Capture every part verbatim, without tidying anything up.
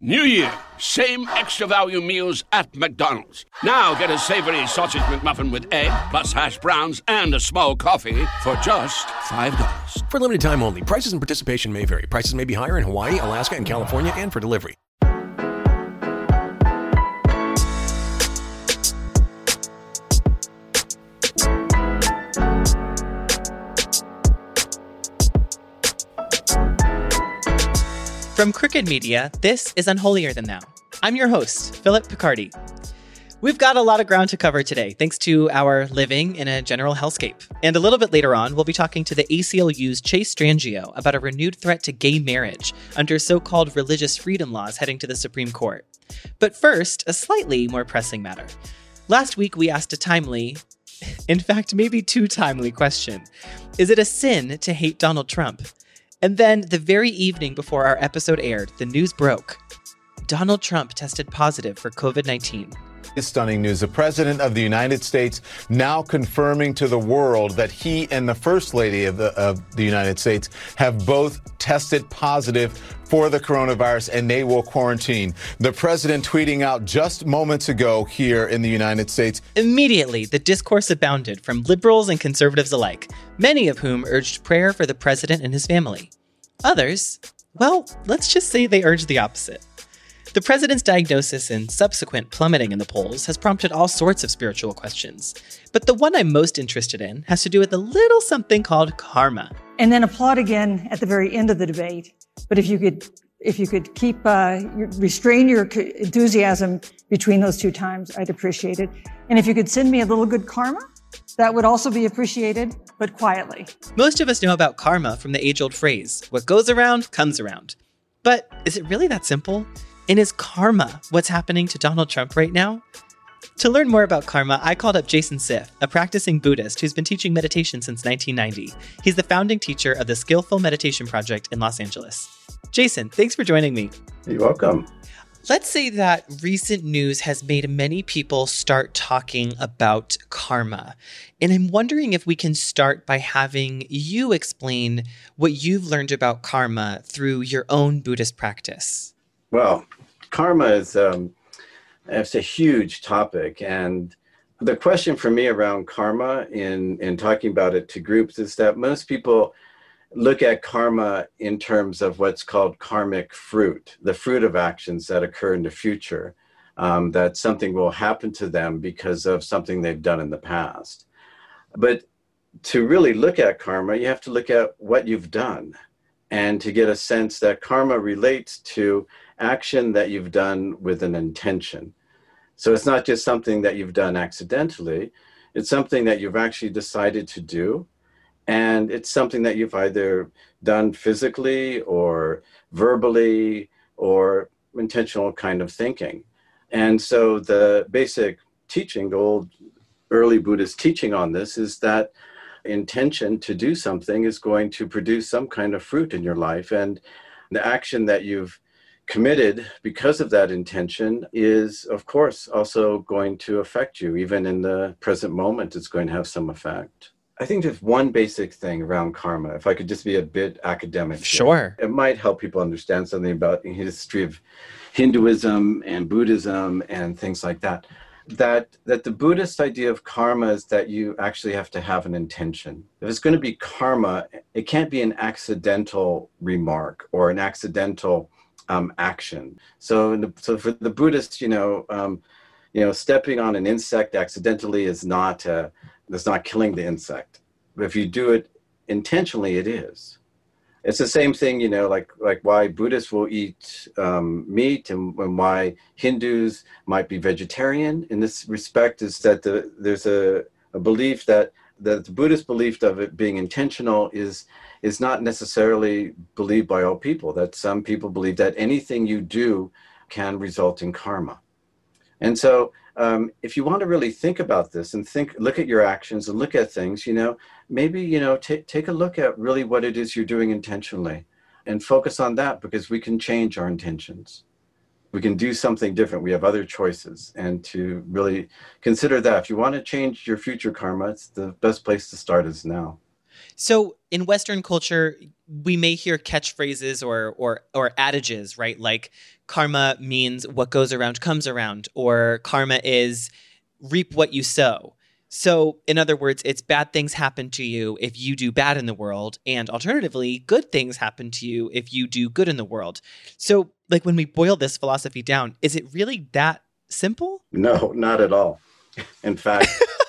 New Year, same extra value meals at McDonald's. Now get a savory sausage McMuffin with egg, plus hash browns, and a small coffee for just five dollars. For limited time only. Prices and participation may vary. Prices may be higher in Hawaii, Alaska, and California, and for delivery. From Crooked Media, this is Unholier Than Thou. I'm your host, Philip Picardi. We've got a lot of ground to cover today, thanks to our living in a general hellscape. And a little bit later on, we'll be talking to the A C L U's Chase Strangio about a renewed threat to gay marriage under so-called religious freedom laws heading to the Supreme Court. But first, a slightly more pressing matter. Last week, we asked a timely, in fact, maybe too timely question. Is it a sin to hate Donald Trump? And then, the very evening before our episode aired, the news broke. Donald Trump tested positive for covid nineteen. It's stunning news. The President of the United States now confirming to the world that he and the First Lady of the, of the United States have both tested positive for the coronavirus, and they will quarantine. The President tweeting out just moments ago here in the United States. Immediately, the discourse abounded from liberals and conservatives alike, many of whom urged prayer for the President and his family. Others, well, let's just say they urged the opposite. The president's diagnosis and subsequent plummeting in the polls has prompted all sorts of spiritual questions. But the one I'm most interested in has to do with a little something called karma. And then applaud again at the very end of the debate. But if you could, if you could keep, uh, restrain your enthusiasm between those two times, I'd appreciate it. And if you could send me a little good karma, that would also be appreciated, but quietly. Most of us know about karma from the age-old phrase, what goes around, comes around. But is it really that simple? And is karma what's happening to Donald Trump right now? To learn more about karma, I called up Jason Siff, a practicing Buddhist who's been teaching meditation since nineteen ninety. He's the founding teacher of the Skillful Meditation Project in Los Angeles. Jason, thanks for joining me. You're welcome. Let's say that recent news has made many people start talking about karma. And I'm wondering if we can start by having you explain what you've learned about karma through your own Buddhist practice. Well, karma is um, it's a huge topic. And the question for me around karma in, in talking about it to groups is that most people look at karma in terms of what's called karmic fruit, the fruit of actions that occur in the future, um, that something will happen to them because of something they've done in the past. But to really look at karma, you have to look at what you've done, and to get a sense that karma relates to action that you've done with an intention. So it's not just something that you've done accidentally, it's something that you've actually decided to do. And it's something that you've either done physically or verbally or intentional kind of thinking. And so the basic teaching, the old early Buddhist teaching on this is that intention to do something is going to produce some kind of fruit in your life. And the action that you've committed because of that intention is, of course, also going to affect you. Even in the present moment, it's going to have some effect. I think there's one basic thing around karma, if I could just be a bit academic. Sure. Here. It might help people understand something about the history of Hinduism and Buddhism and things like that. That, that the Buddhist idea of karma is that you actually have to have an intention. If it's going to be karma, it can't be an accidental remark or an accidental um, action. So, in the, so for the Buddhists, you know, um, you know, stepping on an insect accidentally is not uh, that's not killing the insect. But if you do it intentionally, it is. It's the same thing, you know, like like why Buddhists will eat um, meat and, and why Hindus might be vegetarian in this respect is that the, there's a, a belief that, that the Buddhist belief of it being intentional is, is not necessarily believed by all people, that some people believe that anything you do can result in karma. And so um, if you want to really think about this and think, look at your actions and look at things, you know, maybe, you know, t- take a look at really what it is you're doing intentionally and focus on that, because we can change our intentions. We can do something different. We have other choices, and to really consider that. If you want to change your future karma, it's the best place to start is now. So in Western culture, we may hear catchphrases or or or adages, right? Like karma means what goes around comes around, or karma is reap what you sow. So in other words, it's bad things happen to you if you do bad in the world, and alternatively, good things happen to you if you do good in the world. So like when we boil this philosophy down, is it really that simple? No, not at all. In fact,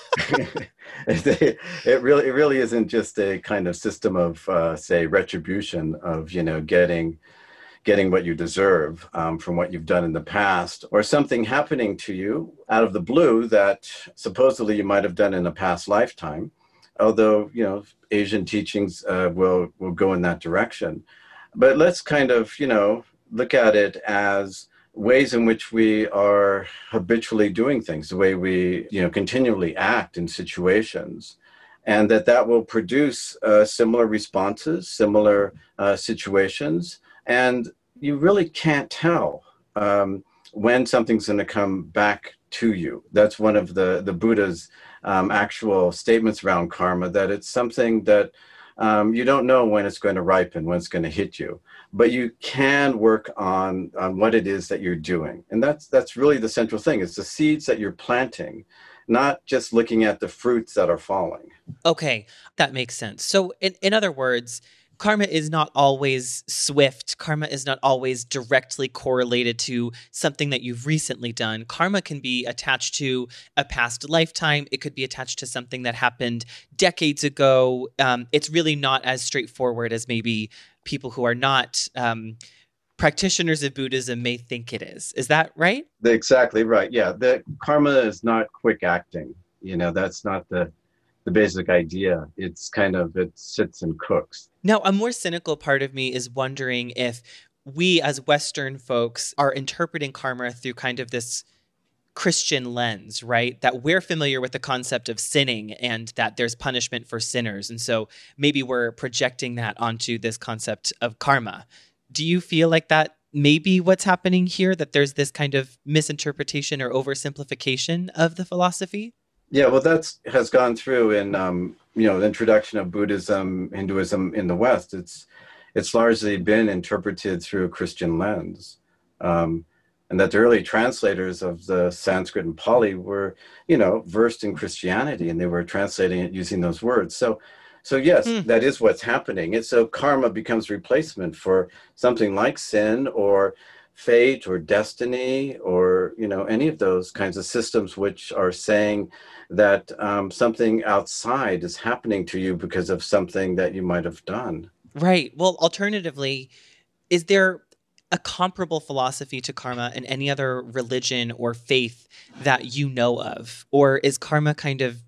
it, it really it really isn't just a kind of system of uh, say retribution of you know getting getting what you deserve um, from what you've done in the past, or something happening to you out of the blue that supposedly you might have done in a past lifetime. Although you know Asian teachings uh, will will go in that direction, but let's kind of you know look at it as ways in which we are habitually doing things, the way we, you know, continually act in situations, and that that will produce uh, similar responses, similar uh, situations, and you really can't tell um, when something's going to come back to you. That's one of the the Buddha's um, actual statements around karma, that it's something that um, you don't know when it's going to ripen, when it's going to hit you. But you can work on, on what it is that you're doing. And that's that's really the central thing. It's the seeds that you're planting, not just looking at the fruits that are falling. Okay, that makes sense. So in, in other words, karma is not always swift. Karma is not always directly correlated to something that you've recently done. Karma can be attached to a past lifetime. It could be attached to something that happened decades ago. Um, it's really not as straightforward as maybe people who are not um, practitioners of Buddhism may think it is. Is that right? Exactly right. Yeah, the karma is not quick acting. You know, that's not the the basic idea. It's kind of, it sits and cooks. Now, a more cynical part of me is wondering if we as Western folks are interpreting karma through kind of this Christian lens, right? That we're familiar with the concept of sinning and that there's punishment for sinners. And so maybe we're projecting that onto this concept of karma. Do you feel like that may be what's happening here, that there's this kind of misinterpretation or oversimplification of the philosophy? Yeah, well, that's has gone through in um, you know the introduction of Buddhism, Hinduism in the West. It's it's largely been interpreted through a Christian lens, um, and that the early translators of the Sanskrit and Pali were you know versed in Christianity, and they were translating it using those words. So, so yes, mm. that is what's happening. And so karma becomes replacement for something like sin or fate or destiny, or you know any of those kinds of systems which are saying that um, something outside is happening to you because of something that you might have done. Right. Well, alternatively, is there a comparable philosophy to karma in any other religion or faith that you know of? Or is karma kind of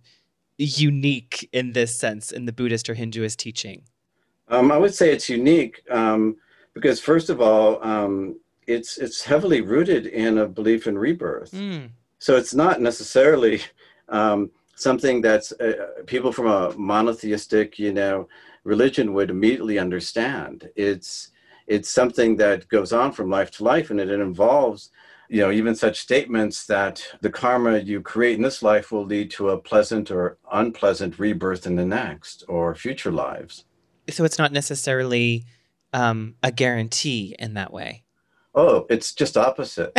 unique in this sense in the Buddhist or Hinduist teaching? Um, I would say it's unique um, because, first of all, um, it's it's heavily rooted in a belief in rebirth. Mm. So it's not necessarily um, something that's uh, people from a monotheistic, you know, religion would immediately understand. It's it's something that goes on from life to life, and it, it involves, you know, even such statements that the karma you create in this life will lead to a pleasant or unpleasant rebirth in the next or future lives. So it's not necessarily um, a guarantee in that way. Oh, it's just opposite.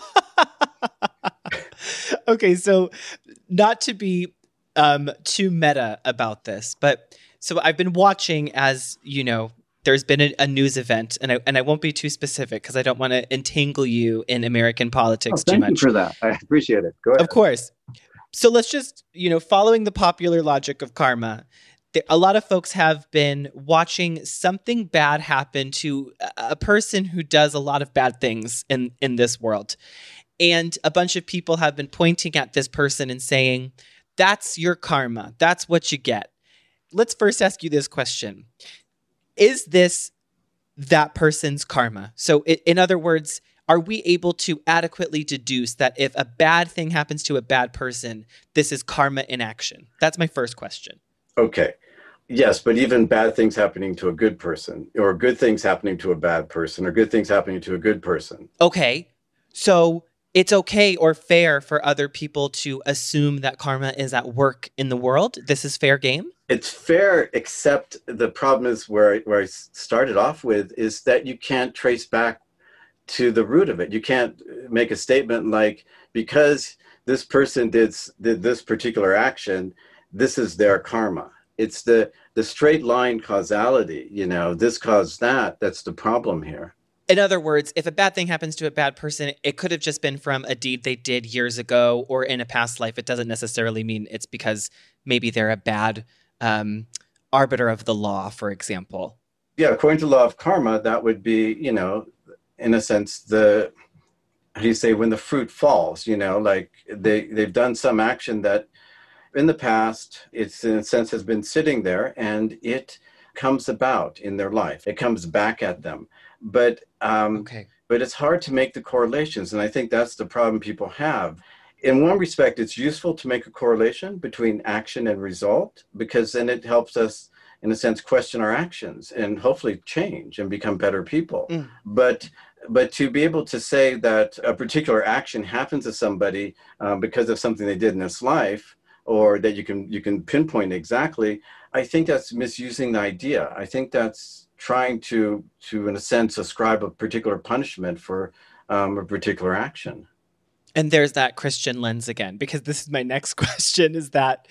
Okay, so not to be um, too meta about this, but so I've been watching as, you know, there's been a, a news event, and I and I won't be too specific because I don't want to entangle you in American politics oh, too much. Thank you for that. I appreciate it. Go ahead. Of course. So let's just, you know, following the popular logic of karma, there, a lot of folks have been watching something bad happen to a person who does a lot of bad things in, in this world. And a bunch of people have been pointing at this person and saying, that's your karma. That's what you get. Let's first ask you this question. Is this that person's karma? So it, in other words, are we able to adequately deduce that if a bad thing happens to a bad person, this is karma in action? That's my first question. Okay. Yes, but even bad things happening to a good person, or good things happening to a bad person, or good things happening to a good person. Okay. So it's okay or fair for other people to assume that karma is at work in the world. This is fair game. It's fair, except the problem is where, where I started off with is that you can't trace back to the root of it. You can't make a statement like, because this person did, did this particular action, this is their karma. It's the, the straight line causality, you know, this caused that, that's the problem here. In other words, if a bad thing happens to a bad person, it could have just been from a deed they did years ago or in a past life. It doesn't necessarily mean it's because maybe they're a bad um, arbiter of the law, for example. Yeah, according to the law of karma, that would be, you know, in a sense, the, how do you say, when the fruit falls, you know, like they, they've done some action that in the past, it's in a sense has been sitting there and it comes about in their life. It comes back at them. But um, okay. but it's hard to make the correlations. And I think that's the problem people have. In one respect, it's useful to make a correlation between action and result, because then it helps us, in a sense, question our actions and hopefully change and become better people. Mm. But but to be able to say that a particular action happens to somebody um, because of something they did in this life, or that you can you can pinpoint exactly, I think that's misusing the idea. I think that's trying to, to in a sense, ascribe a particular punishment for um, a particular action. And there's that Christian lens again, because this is my next question, is that,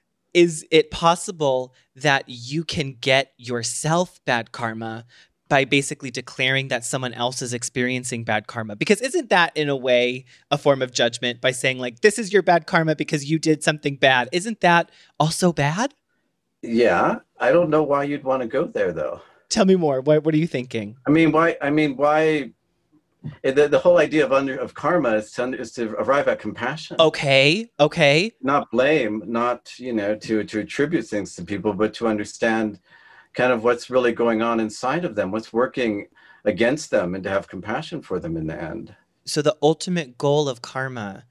is it possible that you can get yourself bad karma by basically declaring that someone else is experiencing bad karma? Because isn't that, in a way, a form of judgment by saying, like, this is your bad karma because you did something bad? Isn't that also bad? Yeah. I don't know why you'd want to go there, though. Tell me more. What What are you thinking? I mean, why? I mean, why? The, the whole idea of under of karma is to, is to arrive at compassion. Okay. Okay. Not blame, not, you know, to to attribute things to people, but to understand kind of what's really going on inside of them, what's working against them, and to have compassion for them in the end. So the ultimate goal of karma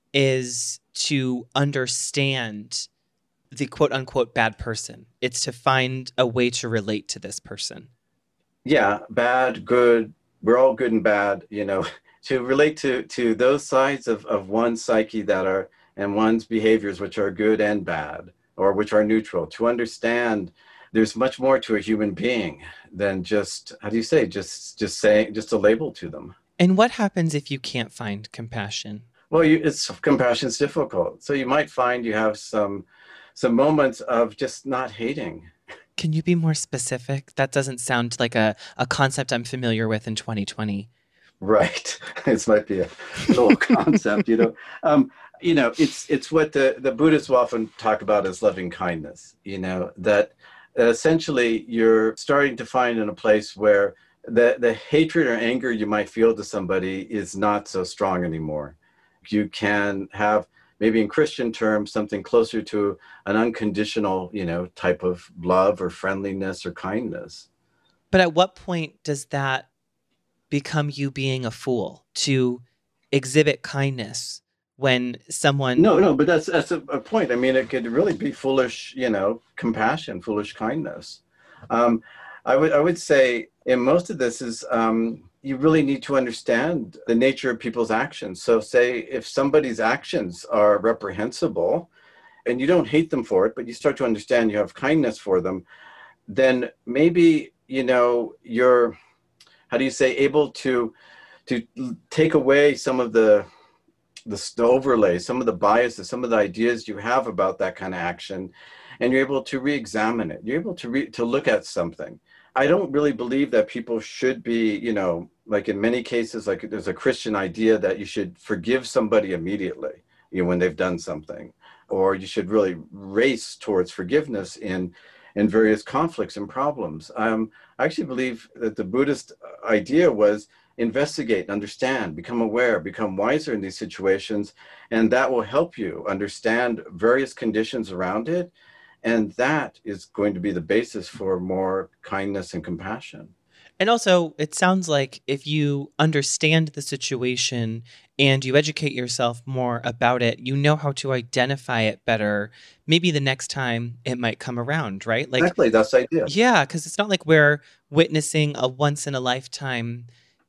is to understand the quote unquote bad person. It's to find a way to relate to this person. Yeah, bad, good, we're all good and bad, you know, to relate to, to those sides of, of one's psyche that are, and one's behaviors, which are good and bad, or which are neutral, to understand there's much more to a human being than just, how do you say, just, just saying, just a label to them. And what happens if you can't find compassion? Well, you, it's compassion's difficult. So you might find you have some some moments of just not hating. Can you be more specific? That doesn't sound like a, a concept I'm familiar with in twenty twenty. Right. This might be a little concept, you know. Um, you know, it's it's what the, the Buddhists will often talk about as loving kindness, you know, that essentially you're starting to find in a place where the, the hatred or anger you might feel to somebody is not so strong anymore. You can have, maybe in Christian terms, something closer to an unconditional, you know, type of love or friendliness or kindness. But at what point does that become you being a fool to exhibit kindness when someone... No, no, but that's that's a, a point. I mean, it could really be foolish, you know, compassion, foolish kindness. Um, I would I would say in most of this is... Um, you really need to understand the nature of people's actions. So say if somebody's actions are reprehensible and you don't hate them for it, but you start to understand you have kindness for them, then maybe, you know, you're, how do you say, able to to take away some of the, the, the overlay, some of the biases, some of the ideas you have about that kind of action, and you're able to re-examine it. You're able to re- to look at something. I don't really believe that people should be, you know, like in many cases, like there's a Christian idea that you should forgive somebody immediately, you know, when they've done something, or you should really race towards forgiveness in, in various conflicts and problems. Um, I actually believe that the Buddhist idea was investigate, understand, become aware, become wiser in these situations, and that will help you understand various conditions around it. And that is going to be the basis for more kindness and compassion. And also, it sounds like if you understand the situation and you educate yourself more about it, you know how to identify it better. Maybe the next time it might come around, right? Like, exactly, that's the idea. Yeah, because it's not like we're witnessing a once-in-a-lifetime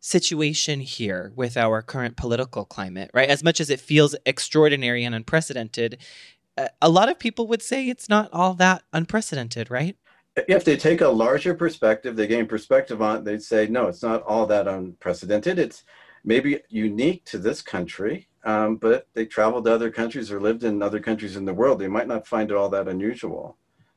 situation here with our current political climate, right? As much as it feels extraordinary and unprecedented, uh, a lot of people would say it's not all that unprecedented, right? If they take a larger perspective, they gain perspective on it, they'd say, no, it's not all that unprecedented. It's maybe unique to this country, um, but they traveled to other countries or lived in other countries in the world. They might not find it all that unusual.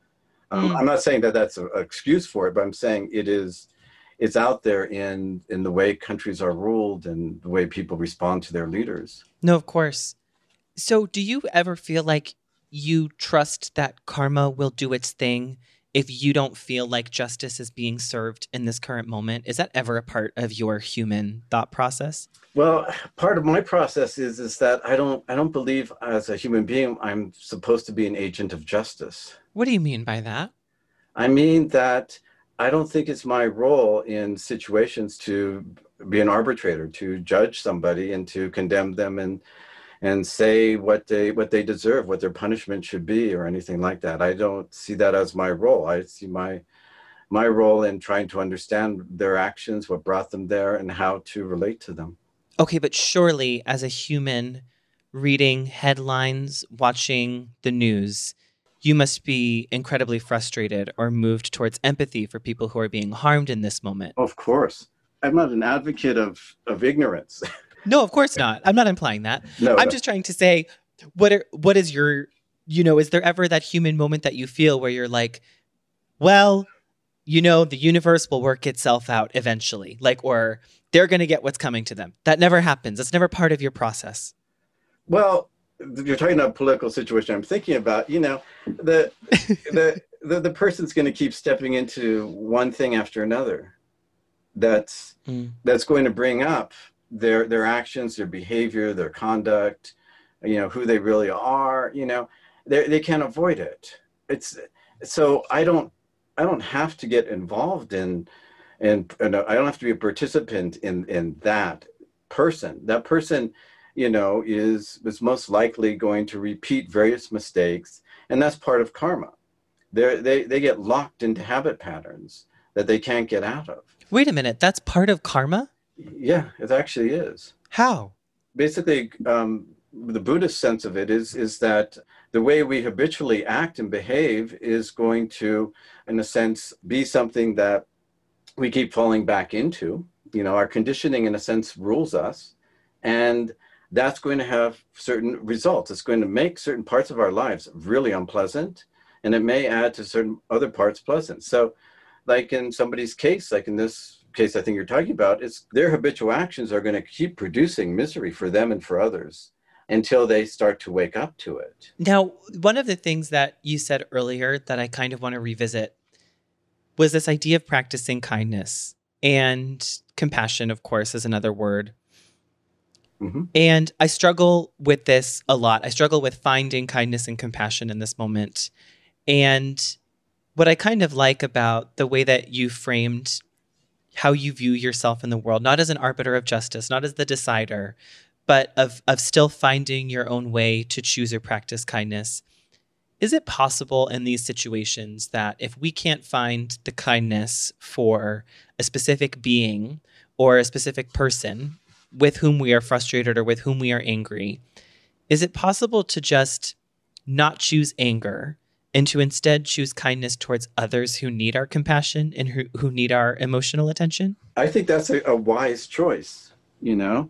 Um, Mm. I'm not saying that that's an excuse for it, but I'm saying it is, it's out there in, in the way countries are ruled and the way people respond to their leaders. No, of course. So do you ever feel like you trust that karma will do its thing if you don't feel like justice is being served in this current moment? Is that ever a part of your human thought process? Well, part of my process is is that I don't I don't believe as a human being I'm supposed to be an agent of justice. What do you mean by that? I mean that I don't think it's my role in situations to be an arbitrator, to judge somebody and to condemn them and and say what they what they deserve, what their punishment should be, or anything like that. I don't see that as my role. I see my my role in trying to understand their actions, what brought them there, and how to relate to them. Okay, but surely as a human reading headlines, watching the news, you must be incredibly frustrated or moved towards empathy for people who are being harmed in this moment. Of course. I'm not an advocate of, of ignorance. No, of course not. I'm not implying that. No, I'm no. just trying to say, what are, what is your, you know, is there ever that human moment that you feel where you're like, well, you know, the universe will work itself out eventually, like, or they're going to get what's coming to them. That never happens. It's never part of your process. Well, you're talking about a political situation I'm thinking about, you know, the, the, the, the person's going to keep stepping into one thing after another. That's, Mm. that's going to bring up their, their actions, their behavior, their conduct, you know, who they really are, you know, they they can't avoid it. It's, so I don't, I don't have to get involved in, and, and I don't have to be a participant in, in that person. That person, you know, is, is most likely going to repeat various mistakes, and that's part of karma. They're, they they get locked into habit patterns that they can't get out of. Wait a minute. That's part of karma? Yeah, it actually is. How? Basically, um, the Buddhist sense of it is, is that the way we habitually act and behave is going to, in a sense, be something that we keep falling back into. You know, our conditioning, in a sense, rules us. And that's going to have certain results. It's going to make certain parts of our lives really unpleasant, and it may add to certain other parts pleasant. So like in somebody's case, like in this case I think you're talking about, it's their habitual actions are going to keep producing misery for them and for others until they start to wake up to it. Now, one of the things that you said earlier that I kind of want to revisit was this idea of practicing kindness, and compassion, of course, is another word. Mm-hmm. And I struggle with this a lot. I struggle with finding kindness and compassion in this moment. And what I kind of like about the way that you framed how you view yourself in the world, not as an arbiter of justice, not as the decider, but of, of still finding your own way to choose or practice kindness. Is it possible in these situations that if we can't find the kindness for a specific being or a specific person with whom we are frustrated or with whom we are angry, is it possible to just not choose anger and to instead choose kindness towards others who need our compassion and who, who need our emotional attention? I think that's a, a wise choice, you know.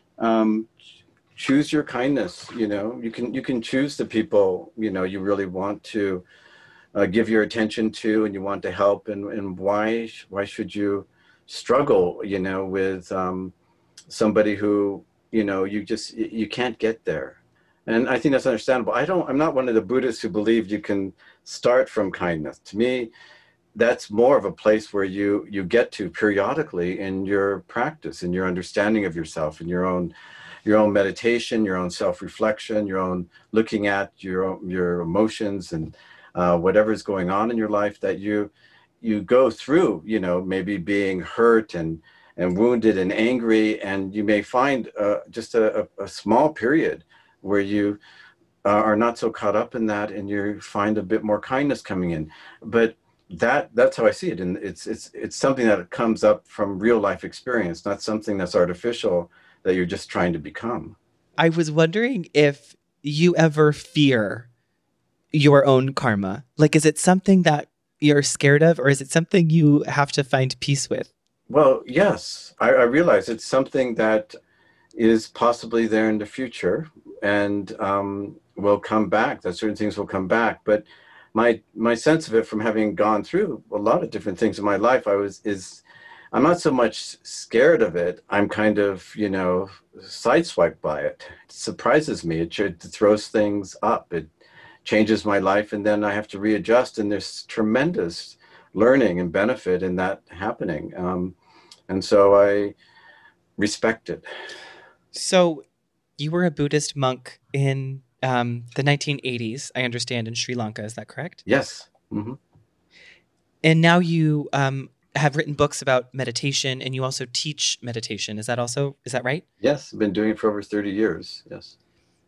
Um, choose your kindness, you know. You can you can choose the people, you know, you really want to uh, give your attention to and you want to help. And, and why why should you struggle, you know, with um, somebody who, you know, you just, you can't get there. And I think that's understandable. I don't, I'm not one of the Buddhists who believe you can start from kindness. To me, that's more of a place where you, you get to periodically in your practice, in your understanding of yourself, in your own, your own meditation, your own self-reflection, your own looking at your, own, your emotions and uh, whatever's going on in your life, that you, you go through, you know, maybe being hurt and, and wounded and angry. And you may find uh, just a, a, a small period where you uh, are not so caught up in that and you find a bit more kindness coming in. But that that's how I see it. And it's it's it's something that comes up from real life experience, not something that's artificial that you're just trying to become. I was wondering if you ever fear your own karma. Like, is it something that you're scared of, or is it something you have to find peace with? Well, yes, I, I realize it's something that is possibly there in the future and um, will come back, that certain things will come back. But my my sense of it from having gone through a lot of different things in my life, I was is I'm not so much scared of it. I'm kind of, you know, sideswiped by it. It surprises me. It, it throws things up. It changes my life, and then I have to readjust. And there's tremendous learning and benefit in that happening. Um, and so I respect it. So you were a Buddhist monk in um, the nineteen eighties, I understand, in Sri Lanka. Is that correct? Yes. Mm-hmm. And now you um, have written books about meditation, and you also teach meditation. Is that also, is that right? Yes. I've been doing it for over thirty years. Yes.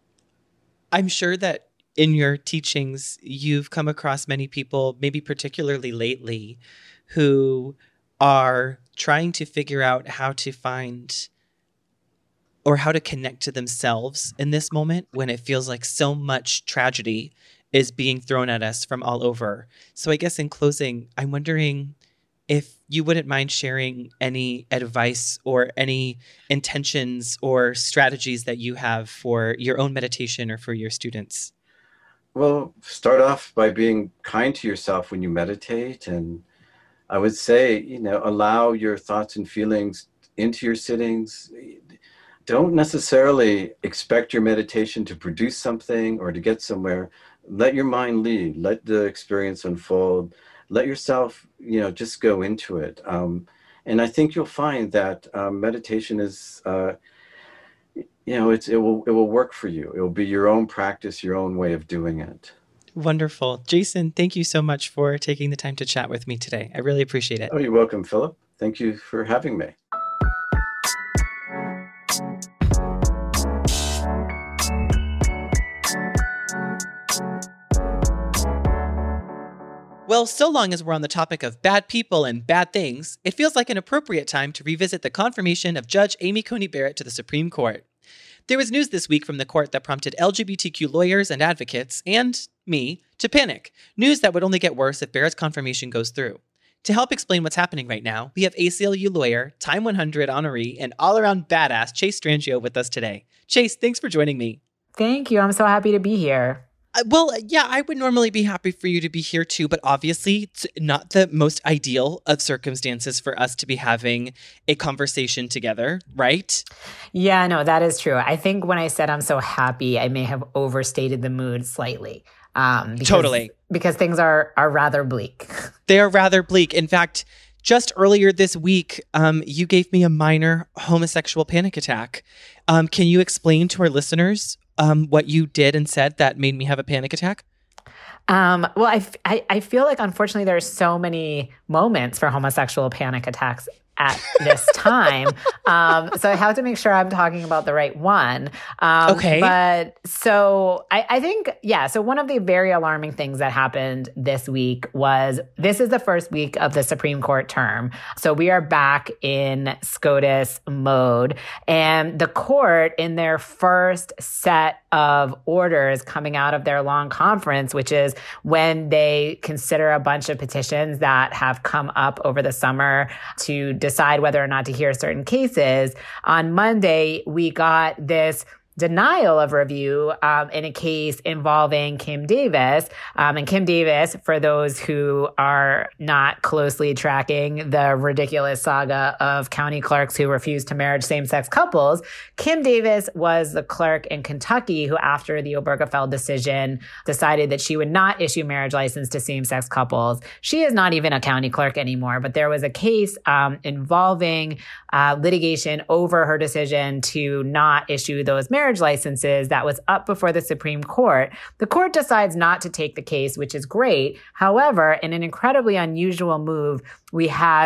I'm sure that in your teachings, you've come across many people, maybe particularly lately, who are trying to figure out how to find or how to connect to themselves in this moment when it feels like so much tragedy is being thrown at us from all over. So I guess in closing, I'm wondering if you wouldn't mind sharing any advice or any intentions or strategies that you have for your own meditation or for your students. Well, start off by being kind to yourself when you meditate. And I would say, you know, allow your thoughts and feelings into your sittings. Don't necessarily expect your meditation to produce something or to get somewhere. Let your mind lead. Let the experience unfold. Let yourself, you know, just go into it. Um, and I think you'll find that um, meditation is, uh, you know, it's, it will it will work for you. It will be your own practice, your own way of doing it. Wonderful. Jason, thank you so much for taking the time to chat with me today. I really appreciate it. Oh, you're welcome, Philip. Thank you for having me. Well, so long as we're on the topic of bad people and bad things, it feels like an appropriate time to revisit the confirmation of Judge Amy Coney Barrett to the Supreme Court. There was news this week from the court that prompted L G B T Q lawyers and advocates, and me, to panic. News that would only get worse if Barrett's confirmation goes through. To help explain what's happening right now, we have A C L U lawyer, Time one hundred honoree, and all-around badass Chase Strangio with us today. Chase, thanks for joining me. Thank you. I'm so happy to be here. Uh, well, yeah, I would normally be happy for you to be here too, but obviously it's not the most ideal of circumstances for us to be having a conversation together, right? Yeah, no, that is true. I think when I said I'm so happy, I may have overstated the mood slightly. Um, because, totally. Because things are, are rather bleak. They are rather bleak. In fact, just earlier this week, um, you gave me a minor homosexual panic attack. Um, can you explain to our listeners Um, what you did and said that made me have a panic attack? Um, well, I, f- I, I feel like, unfortunately, there are so many moments for homosexual panic attacks at this time. um, so I have to make sure I'm talking about the right one. Um, okay. But so I, I think, yeah, so one of the very alarming things that happened this week was this is the first week of the Supreme Court term. So we are back in SCOTUS mode. And the court, in their first set of orders coming out of their long conference, which is when they consider a bunch of petitions that have come up over the summer to decide whether or not to hear certain cases. On Monday, we got this denial of review um, in a case involving Kim Davis. Um, and Kim Davis, for those who are not closely tracking the ridiculous saga of county clerks who refused to marry same-sex couples, Kim Davis was the clerk in Kentucky who, after the Obergefell decision, decided that she would not issue marriage license to same-sex couples. She is not even a county clerk anymore, but there was a case um, involving uh, litigation over her decision to not issue those marriage licenses that was up before the Supreme Court. The court decides not to take the case, which is great. However, in an incredibly unusual move, we had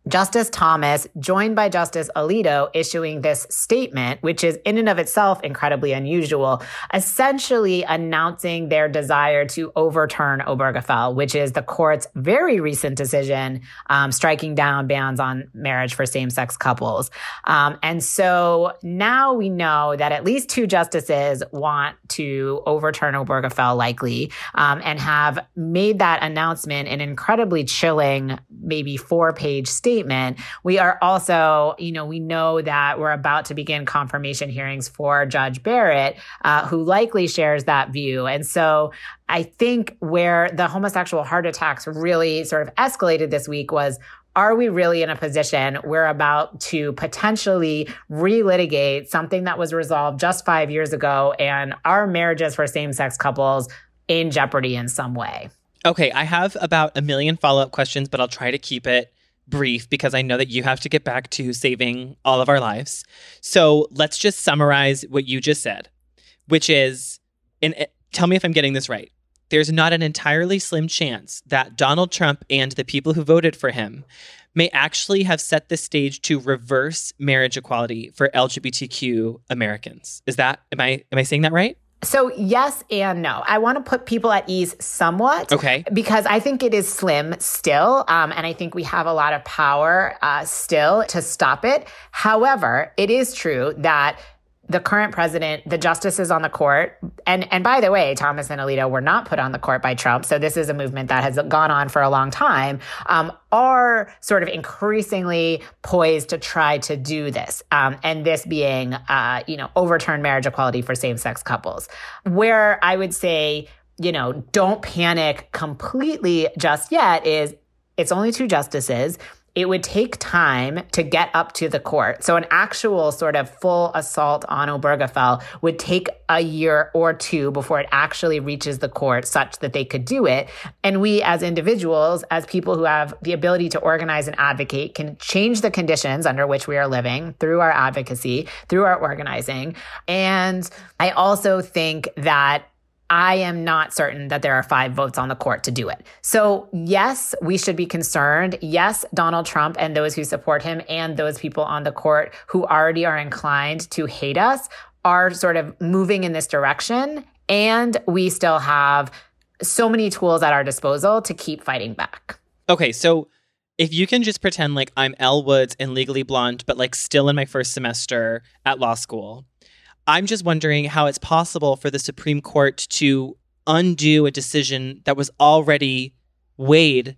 Justice Thomas, joined by Justice Alito, issuing this statement, which is in and of itself incredibly unusual, essentially announcing their desire to overturn Obergefell, which is the court's very recent decision um, striking down bans on marriage for same-sex couples. Um, and so now we know that at least two justices want to overturn Obergefell, likely, um, and have made that announcement an incredibly chilling, maybe four-page statement. Statement. We are also, you know, we know that we're about to begin confirmation hearings for Judge Barrett, uh, who likely shares that view. And so I think where the homosexual heart attacks really sort of escalated this week was, are we really in a position we're about to potentially relitigate something that was resolved just five years ago, and are marriages for same-sex couples in jeopardy in some way? Okay, I have about a million follow-up questions, but I'll try to keep it brief because I know that you have to get back to saving all of our lives. So let's just summarize what you just said, which is, and tell me if I'm getting this right, there's not an entirely slim chance that Donald Trump and the people who voted for him may actually have set the stage to reverse marriage equality for L G B T Q Americans. Is that, am I, am I saying that right? So yes and no. I want to put people at ease somewhat. Okay. Because I think it is slim still. Um, and I think we have a lot of power uh, still to stop it. However, it is true that the current president, the justices on the court, and, and by the way, Thomas and Alito were not put on the court by Trump, so this is a movement that has gone on for a long time, um, are sort of increasingly poised to try to do this, um, and this being, uh, you know, overturn marriage equality for same-sex couples. Where I would say, you know, don't panic completely just yet is it's only two justices. It would take time to get up to the court. So an actual sort of full assault on Obergefell would take a year or two before it actually reaches the court such that they could do it. And we as individuals, as people who have the ability to organize and advocate, can change the conditions under which we are living through our advocacy, through our organizing. And I also think that I am not certain that there are five votes on the court to do it. So yes, we should be concerned. Yes, Donald Trump and those who support him and those people on the court who already are inclined to hate us are sort of moving in this direction. And we still have so many tools at our disposal to keep fighting back. Okay, so if you can just pretend like I'm Elle Woods in Legally Blonde, but like still in my first semester at law school, I'm just wondering how it's possible for the Supreme Court to undo a decision that was already weighed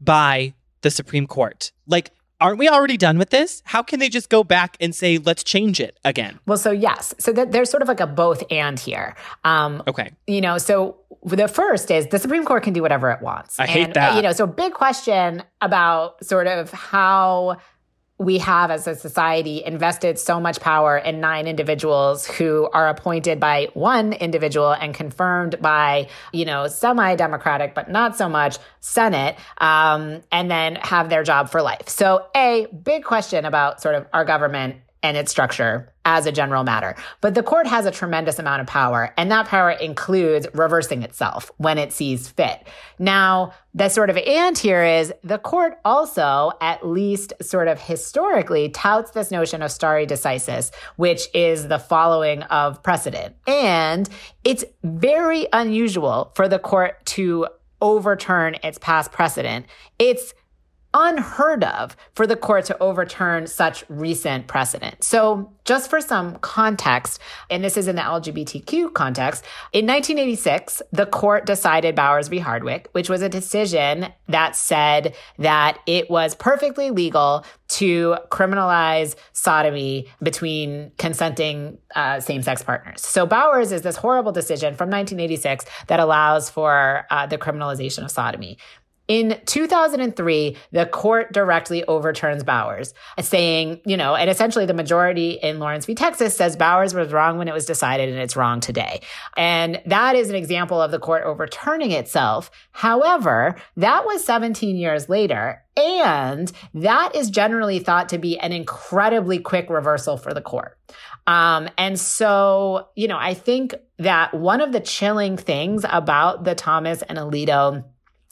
by the Supreme Court. Like, aren't we already done with this? How can they just go back and say, let's change it again? Well, so yes. So that there's sort of like a both and here. Um, okay. You know, so the first is the Supreme Court can do whatever it wants. I and, hate that. You know, so big question about sort of how we have as a society invested so much power in nine individuals who are appointed by one individual and confirmed by, you know, semi-democratic, but not so much Senate, um, and then have their job for life. So a big question about sort of our government and its structure as a general matter. But the court has a tremendous amount of power, and that power includes reversing itself when it sees fit. Now, the sort of and here is the court also, at least sort of historically, touts this notion of stare decisis, which is the following of precedent. And it's very unusual for the court to overturn its past precedent. It's unheard of for the court to overturn such recent precedent. So just for some context, and this is in the L G B T Q context, in nineteen eighty-six, the court decided Bowers v. Hardwick, which was a decision that said that it was perfectly legal to criminalize sodomy between consenting uh, same-sex partners. So Bowers is this horrible decision from nineteen eighty-six that allows for uh, the criminalization of sodomy. In two thousand three, the court directly overturns Bowers, saying, you know, and essentially the majority in Lawrence v. Texas says Bowers was wrong when it was decided and it's wrong today. And that is an example of the court overturning itself. However, that was seventeen years later, and that is generally thought to be an incredibly quick reversal for the court. Um, and so, you know, I think that one of the chilling things about the Thomas and Alito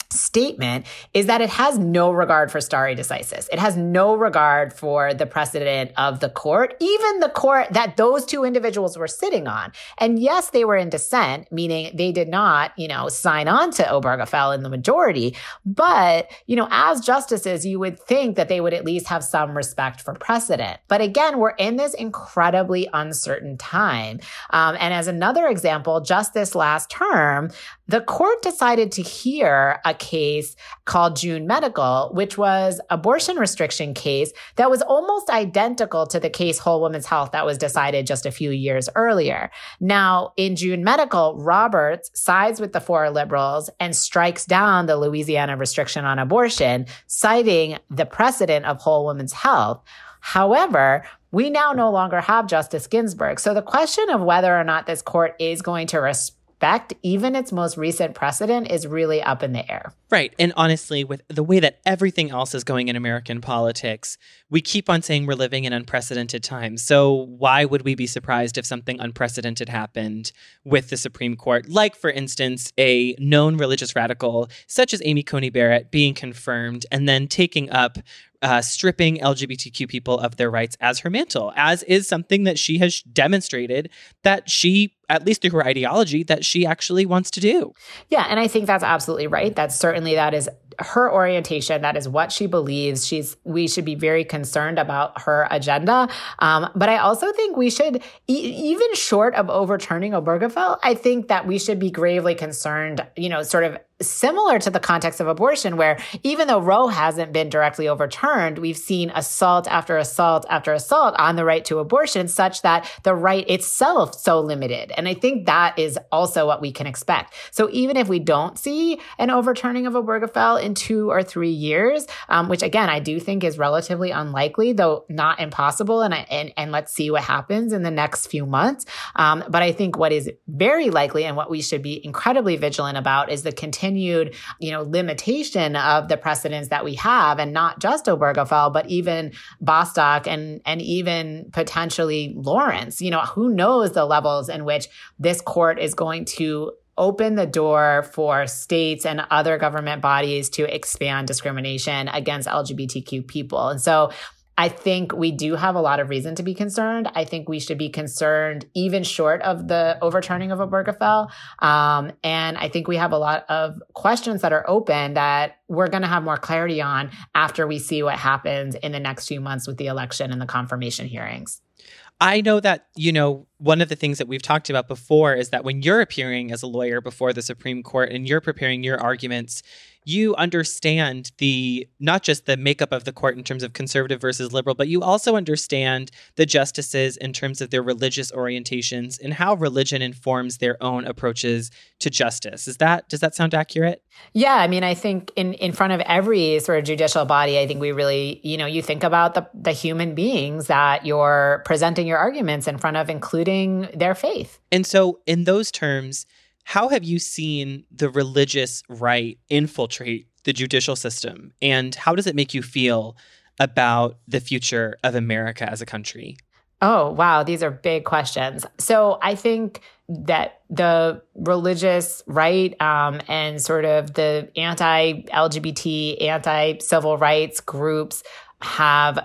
statement is that it has no regard for stare decisis. It has no regard for the precedent of the court, even the court that those two individuals were sitting on. And yes, they were in dissent, meaning they did not, you know, sign on to Obergefell in the majority. But, you know, as justices, you would think that they would at least have some respect for precedent. But again, we're in this incredibly uncertain time. Um, and as another example, just this last term, the court decided to hear a case called June Medical, which was an abortion restriction case that was almost identical to the case Whole Woman's Health that was decided just a few years earlier. Now, in June Medical, Roberts sides with the four liberals and strikes down the Louisiana restriction on abortion, citing the precedent of Whole Woman's Health. However, we now no longer have Justice Ginsburg. So the question of whether or not this court is going to respect even its most recent precedent is really up in the air. Right. And honestly, with the way that everything else is going in American politics, we keep on saying we're living in unprecedented times. So why would we be surprised if something unprecedented happened with the Supreme Court? Like, for instance, a known religious radical such as Amy Coney Barrett being confirmed and then taking up Uh, stripping L G B T Q people of their rights as her mantle, as is something that she has demonstrated that she, at least through her ideology, that she actually wants to do. Yeah, and I think that's absolutely right. That's certainly, that is her orientation. That is what she believes. She's, we should be very concerned about her agenda. Um, but I also think we should, e- even short of overturning Obergefell, I think that we should be gravely concerned, you know, sort of similar to the context of abortion, where even though Roe hasn't been directly overturned, we've seen assault after assault after assault on the right to abortion, such that the right itself so limited. And I think that is also what we can expect. So even if we don't see an overturning of Obergefell in two or three years, um, which again, I do think is relatively unlikely, though not impossible. And, I, and, and let's see what happens in the next few months. Um, but I think what is very likely and what we should be incredibly vigilant about is the continued continued, you know, limitation of the precedents that we have, and not just Obergefell, but even Bostock and and even potentially Lawrence. You know, who knows the levels in which this court is going to open the door for states and other government bodies to expand discrimination against L G B T Q people. And so I think we do have a lot of reason to be concerned. I think we should be concerned even short of the overturning of Obergefell. Um, and I think we have a lot of questions that are open that we're going to have more clarity on after we see what happens in the next few months with the election and the confirmation hearings. I know that, you know, one of the things that we've talked about before is that when you're appearing as a lawyer before the Supreme Court and you're preparing your arguments, you understand the not just the makeup of the court in terms of conservative versus liberal, but you also understand the justices in terms of their religious orientations and how religion informs their own approaches to justice. Is that, does that sound accurate? Yeah, I mean, I think in, in front of every sort of judicial body, I think we really, you know, you think about the, the human beings that you're presenting your arguments in front of, including their faith. And so in those terms, how have you seen the religious right infiltrate the judicial system? And how does it make you feel about the future of America as a country? Oh, wow. These are big questions. So I think that the religious right um, and sort of the anti-L G B T, anti-civil rights groups have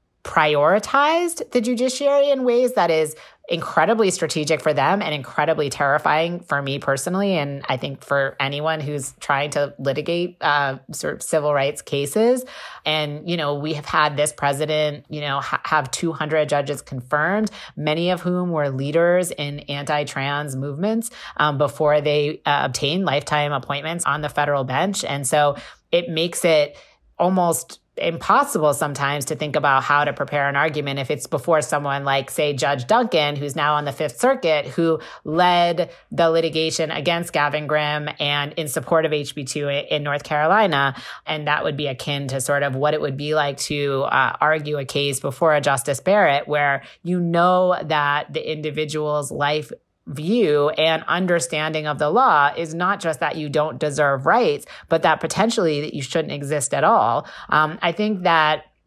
prioritized the judiciary in ways that is incredibly strategic for them and incredibly terrifying for me personally. And I think for anyone who's trying to litigate uh, sort of civil rights cases. And, you know, we have had this president, you know, ha- have two hundred judges confirmed, many of whom were leaders in anti-trans movements um, before they uh, obtained lifetime appointments on the federal bench. And so it makes it almost impossible sometimes to think about how to prepare an argument if it's before someone like, say, Judge Duncan, who's now on the Fifth Circuit, who led the litigation against Gavin Grimm and in support of H B two in North Carolina. And that would be akin to sort of what it would be like to uh, argue a case before a Justice Barrett, where you know that the individual's life view and understanding of the law is not just that you don't deserve rights, but that potentially that you shouldn't exist at all. Um, I think that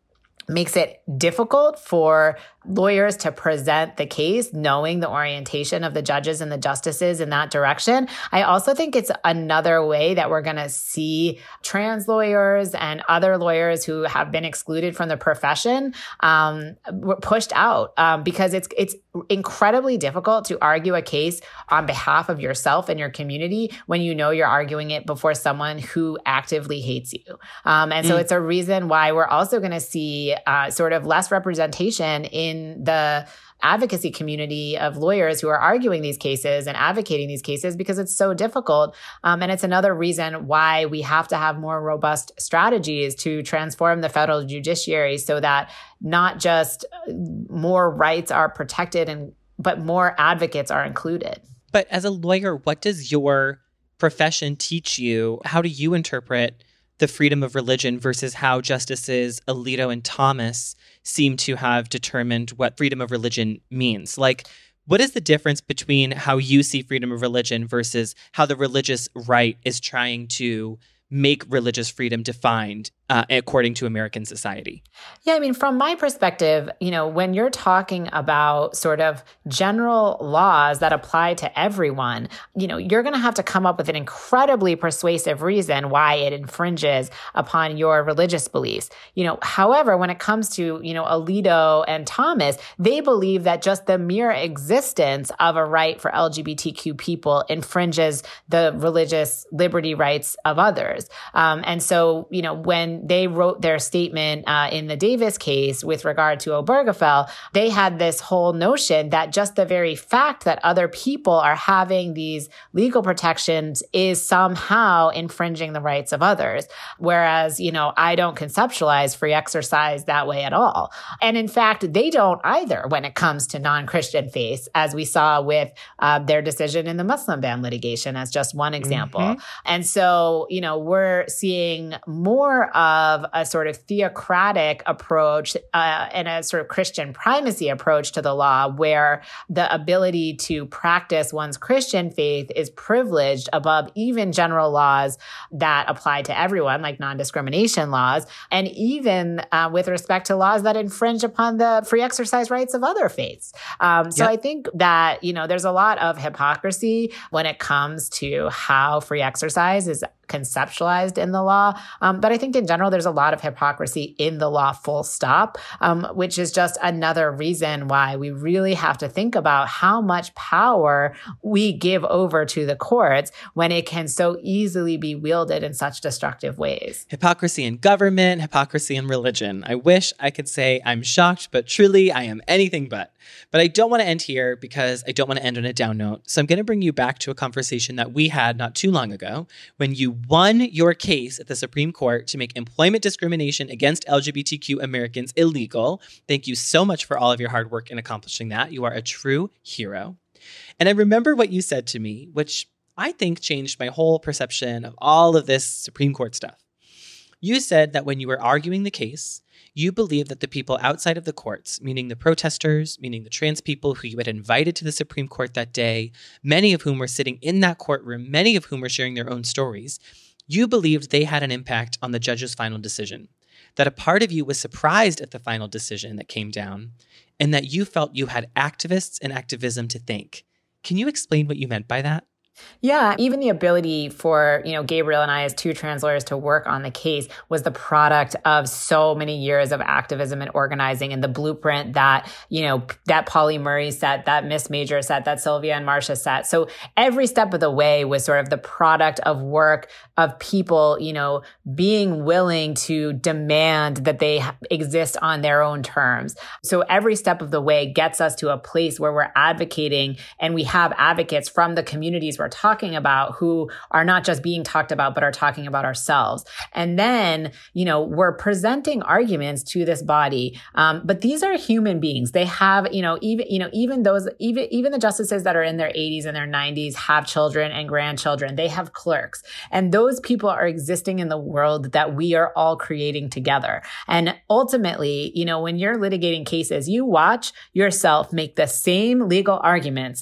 makes it difficult for lawyers to present the case knowing the orientation of the judges and the justices in that direction. I also think it's another way that we're going to see trans lawyers and other lawyers who have been excluded from the profession um, pushed out um, because it's it's incredibly difficult to argue a case on behalf of yourself and your community when you know you're arguing it before someone who actively hates you. Um, and so mm. it's a reason why we're also going to see uh, sort of less representation in the advocacy community of lawyers who are arguing these cases and advocating these cases because it's so difficult. Um, and it's another reason why we have to have more robust strategies to transform the federal judiciary so that not just more rights are protected, and but more advocates are included. But as a lawyer, what does your profession teach you? How do you interpret the freedom of religion versus how Justices Alito and Thomas seem to have determined what freedom of religion means? Like, what is the difference between how you see freedom of religion versus how the religious right is trying to make religious freedom defined uh, according to American society? Yeah, I mean, from my perspective, you know, when you're talking about sort of general laws that apply to everyone, you know, you're going to have to come up with an incredibly persuasive reason why it infringes upon your religious beliefs. You know, however, when it comes to, you know, Alito and Thomas, they believe that just the mere existence of a right for L G B T Q people infringes the religious liberty rights of others. Um, and so, you know, when they wrote their statement uh, in the Davis case with regard to Obergefell, they had this whole notion that just the very fact that other people are having these legal protections is somehow infringing the rights of others. Whereas, you know, I don't conceptualize free exercise that way at all. And in fact, they don't either when it comes to non-Christian faiths, as we saw with uh, their decision in the Muslim ban litigation as just one example. Mm-hmm. And so, you know, we're seeing more of of a sort of theocratic approach uh, and a sort of Christian primacy approach to the law, where the ability to practice one's Christian faith is privileged above even general laws that apply to everyone, like non-discrimination laws, and even uh, with respect to laws that infringe upon the free exercise rights of other faiths. Um, so yep. I think that, you know, there's a lot of hypocrisy when it comes to how free exercise is conceptualized in the law. Um, but I think in general, there's a lot of hypocrisy in the law, full stop, um, which is just another reason why we really have to think about how much power we give over to the courts when it can so easily be wielded in such destructive ways. Hypocrisy in government, hypocrisy in religion. I wish I could say I'm shocked, but truly I am anything but. But I don't want to end here because I don't want to end on a down note. So I'm going to bring you back to a conversation that we had not too long ago when you won your case at the Supreme Court to make employment discrimination against L G B T Q Americans illegal. Thank you so much for all of your hard work in accomplishing that. You are a true hero. And I remember what you said to me, which I think changed my whole perception of all of this Supreme Court stuff. You said that when you were arguing the case, you believed that the people outside of the courts, meaning the protesters, meaning the trans people who you had invited to the Supreme Court that day, many of whom were sitting in that courtroom, many of whom were sharing their own stories, you believed they had an impact on the judge's final decision, that a part of you was surprised at the final decision that came down, and that you felt you had activists and activism to thank. Can you explain what you meant by that? Yeah, even the ability for, you know, Gabriel and I as two trans lawyers to work on the case was the product of so many years of activism and organizing, and the blueprint that, you know, that Polly Murray set, that Miss Major set, that Sylvia and Marcia set. So every step of the way was sort of the product of work of people, you know, being willing to demand that they exist on their own terms. So every step of the way gets us to a place where we're advocating, and we have advocates from the communities we're talking about who are not just being talked about, but are talking about ourselves. And then, you know, we're presenting arguments to this body. Um, but these are human beings. They have, you know, even, you know, even those, even, even the justices that are in their eighties and their nineties have children and grandchildren. They have clerks. And those people are existing in the world that we are all creating together. And ultimately, you know, when you're litigating cases, you watch yourself make the same legal arguments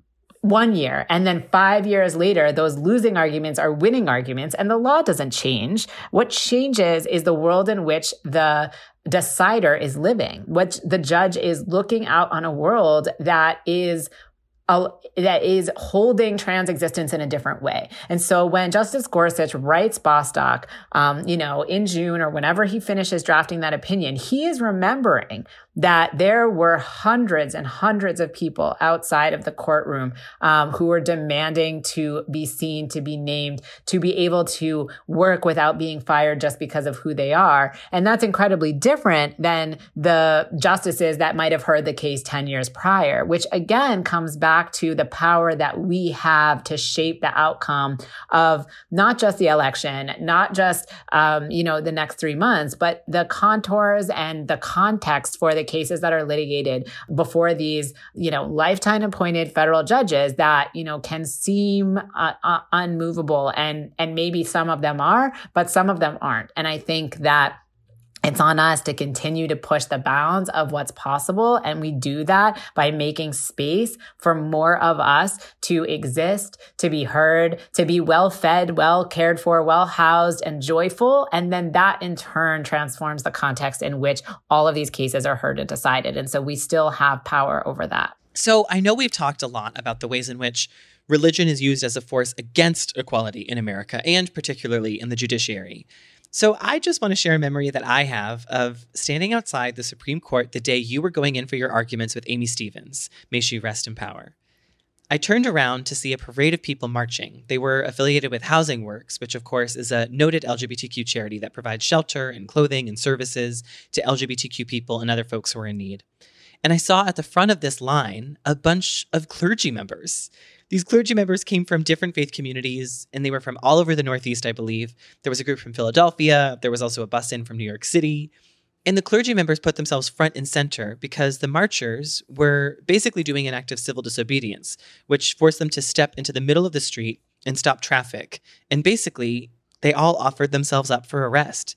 one year, and then five years later, those losing arguments are winning arguments, and the law doesn't change. What changes is the world in which the decider is living, what the judge is looking out on a world that is Uh, that is holding trans existence in a different way. And so when Justice Gorsuch writes Bostock, um, you know, in June or whenever he finishes drafting that opinion, he is remembering that there were hundreds and hundreds of people outside of the courtroom um, who were demanding to be seen, to be named, to be able to work without being fired just because of who they are. And that's incredibly different than the justices that might have heard the case ten years prior, which again comes back to the power that we have to shape the outcome of not just the election, not just, um, you know, the next three months, but the contours and the context for the cases that are litigated before these, you know, lifetime appointed federal judges that, you know, can seem uh, uh, unmovable. And, and maybe some of them are, but some of them aren't. And I think that it's on us to continue to push the bounds of what's possible. And we do that by making space for more of us to exist, to be heard, to be well fed, well cared for, well housed, and joyful. And then that in turn transforms the context in which all of these cases are heard and decided. And so we still have power over that. So I know we've talked a lot about the ways in which religion is used as a force against equality in America, and particularly in the judiciary. So I just want to share a memory that I have of standing outside the Supreme Court the day you were going in for your arguments with Amy Stevens. May she rest in power. I turned around to see a parade of people marching. They were affiliated with Housing Works, which of course is a noted L G B T Q charity that provides shelter and clothing and services to L G B T Q people and other folks who are in need. And I saw at the front of this line a bunch of clergy members. These clergy members came from different faith communities, and they were from all over the Northeast, I believe. There was a group from Philadelphia. There was also a bus in from New York City. And the clergy members put themselves front and center because the marchers were basically doing an act of civil disobedience, which forced them to step into the middle of the street and stop traffic. And basically, they all offered themselves up for arrest.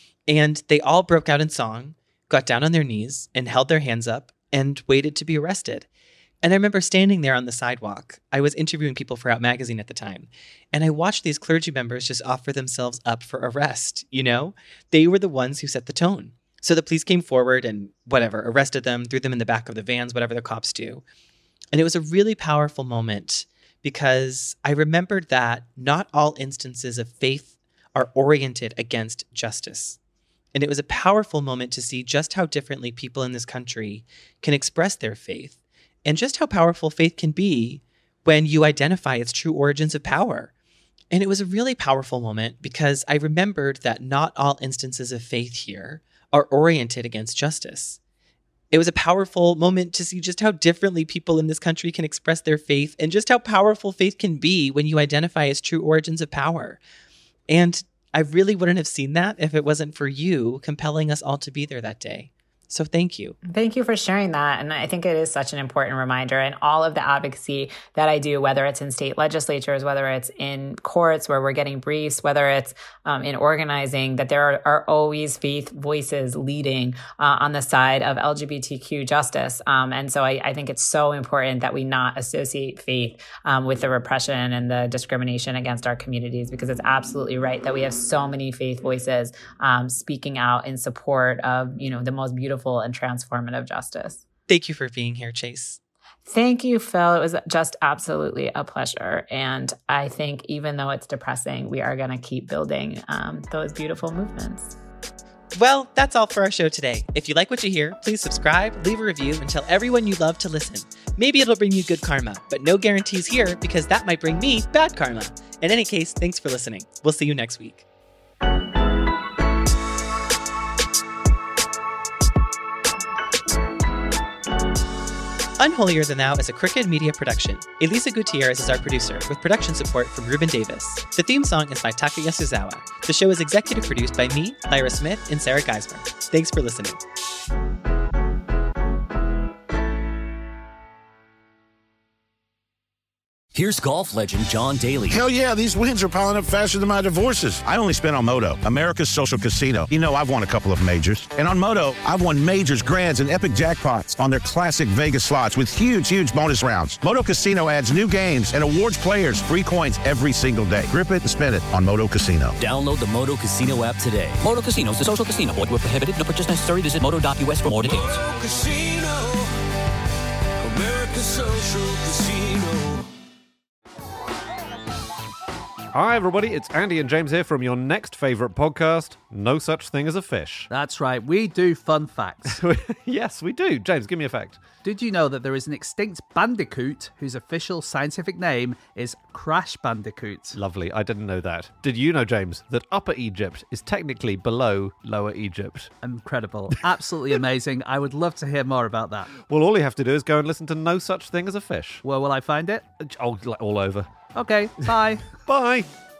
And they all broke out in song, got down on their knees, and held their hands up and waited to be arrested. And I remember standing there on the sidewalk. I was interviewing people for Out Magazine at the time. And I watched these clergy members just offer themselves up for arrest, you know? They were the ones who set the tone. So the police came forward and whatever, arrested them, threw them in the back of the vans, whatever the cops do. And it was a really powerful moment because I remembered that not all instances of faith are oriented against justice. And it was a powerful moment to see just how differently people in this country can express their faith. And just how powerful faith can be when you identify its true origins of power. And it was a really powerful moment because I remembered that not all instances of faith here are oriented against justice. It was a powerful moment to see just how differently people in this country can express their faith and just how powerful faith can be when you identify its true origins of power. And I really wouldn't have seen that if it wasn't for you compelling us all to be there that day. So thank you. Thank you for sharing that. And I think it is such an important reminder. And all of the advocacy that I do, whether it's in state legislatures, whether it's in courts where we're getting briefs, whether it's um, in organizing, that there are, are always faith voices leading uh, on the side of L G B T Q justice. Um, and so I, I think it's so important that we not associate faith um, with the repression and the discrimination against our communities, because it's absolutely right that we have so many faith voices um, speaking out in support of, you know, the most beautiful and transformative justice. Thank you for being here, Chase. Thank you, Phil. It was just absolutely a pleasure. And I think even though it's depressing, we are going to keep building um, those beautiful movements. Well, that's all for our show today. If you like what you hear, please subscribe, leave a review, and tell everyone you love to listen. Maybe it'll bring you good karma, but no guarantees here because that might bring me bad karma. In any case, thanks for listening. We'll see you next week. Unholier Than Thou is a Crooked Media production. Elisa Gutierrez is our producer, with production support from Ruben Davis. The theme song is by Taka Yasuzawa. The show is executive produced by me, Lyra Smith, and Sarah Geisler. Thanks for listening. Here's golf legend John Daly. Hell yeah, these wins are piling up faster than my divorces. I only spent on Moto, America's social casino. You know, I've won a couple of majors. And on Moto, I've won majors, grands, and epic jackpots on their classic Vegas slots with huge, huge bonus rounds. Moto Casino adds new games and awards players free coins every single day. Grip it and spin it on Moto Casino. Download the Moto Casino app today. Moto Casino is a social casino. Void where prohibited. No purchase necessary. Visit moto dot u s for more details. Moto Casino, America's social casino. Hi everybody, it's Andy and James here from your next favourite podcast, No Such Thing as a Fish. That's right, we do fun facts. Yes, we do. James, give me a fact. Did you know that there is an extinct bandicoot whose official scientific name is Crash Bandicoot? Lovely, I didn't know that. Did you know, James, that Upper Egypt is technically below Lower Egypt? Incredible. Absolutely amazing. I would love to hear more about that. Well, all you have to do is go and listen to No Such Thing as a Fish. Where will I find it? Oh, all over. Okay, bye. Bye.